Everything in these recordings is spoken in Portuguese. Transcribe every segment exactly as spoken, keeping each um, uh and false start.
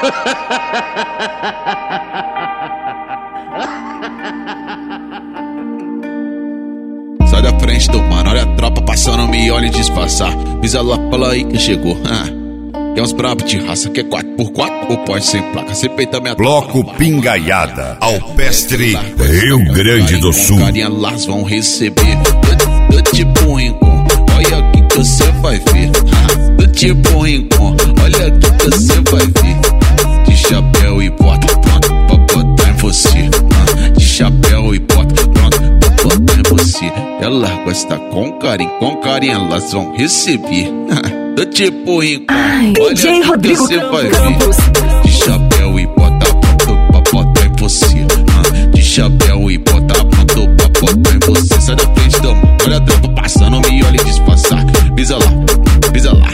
Sai da frente do mano, olha a tropa passando, me olha e disfarçar. Pisa lá, fala aí que chegou. Ah, quer uns brabos de raça, quer quatro por quatro ou pode sem placa? Você peita minha Bloco Pingaiada, Alpestre, Rio Grande do Sul. Carinha lá vão receber. Do tipo rincon, olha aqui que você vai ver. Do tipo rincon, olha aqui que você vai ver. De chapéu e bota, pronto pra botar em você. De chapéu e bota, pronto pra botar em você. Ela gosta com carinho, com carinho elas vão receber. Do tipo rincon, olha aqui que você vai ver. De chapéu e bota, pronto pra botar em você. De chapéu e bota, pronto pra botar em você. Sai da frente do mano, olha a tropa passando, me olha e disfarçar. Pisa lá, pisa lá.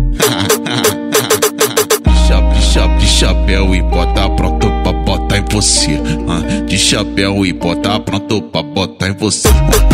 De chapéu e bota pronto pra botar em você. De chapéu e bota pronto pra botar em você.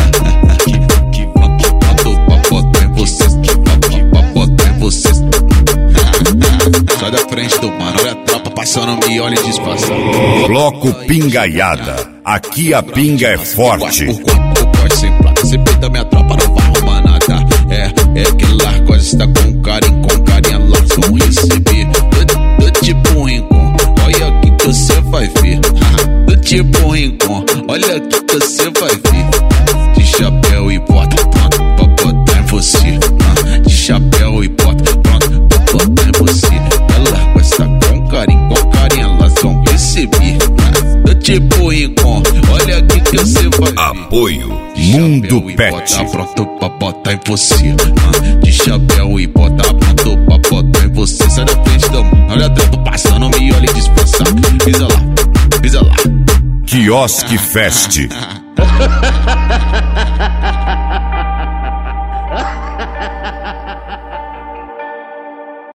Pronto pra botar em você. Pra botar em você. Sai da frente do mano, olha a tropa passando, me olha e disfarçar. Bloco Pingaiada, aqui a pinga é forte. Por quatro, pode sem placa, você peita minha tropa, não vai arrumar nada. É, é que lá coisa está com carinho, com carinho elas vão receber. Do, do tipo rincon, olha aqui que você vai ver. Do tipo rincon, olha aqui que você vai ver. De chapéu e bota, pronto pra botar em você. De chapéu e bota, pronto pra botar em você. Ela gosta com carinho, com carinho elas vão receber. Do tipo rincon, olha aqui que você vai ver. Apoio Mundo Pet. Bota pronto pra botar em você. De chapéu e bota pronto pra botar em você. Sai da frente do mano, olha a tropa passando, me olha e disfarçar. Pisa lá, pisa lá. Quiosque Fest.